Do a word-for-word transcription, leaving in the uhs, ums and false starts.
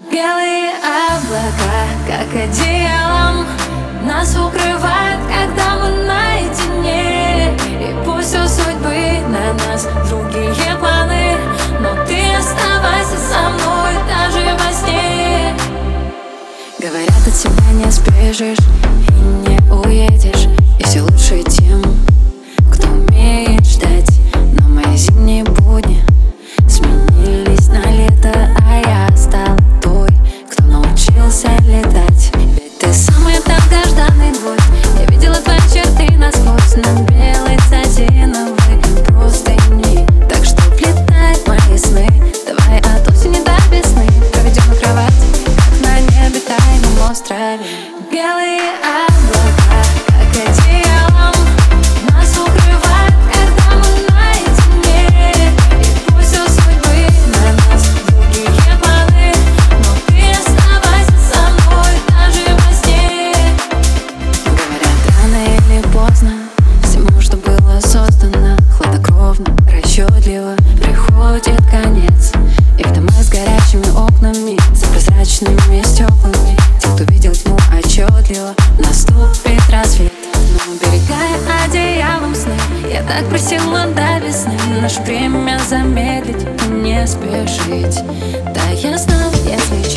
Белые облака, как одеялом, нас укрывают, когда мы наедине. И пусть у судьбы на нас другие планы, но ты оставайся со мной даже во сне. Говорят, от себя не сбежишь и не уедешь, и все лучше тем, кто умеет ждать. Но мои зимние будни сменились на лето, а я стал той, кто научился летать. Ведь ты самый долгожданный гвоздь, я видела твои черты насквозь на белой сатиновой простыни. Так что влетай в мои сны, давай от осени до весны проведем на кровати, как на необитаемом острове. Белые облака, как одеялом, нас укрывают, когда мы наедине. И пусть у судьбы на нас другие планы, но ты оставайся со мной даже во сне. Говорят, рано или поздно всему, что было создано, хладнокровно, расчетливо приходит конец. И в дома с горящими окнами, за прозрачными стеклами, те, кто видел тьму отчетливо, наступит рассвет. Но уберегая одеялом сны, я так просила до весны наше время замедлить и не спешить. Да, я знал, если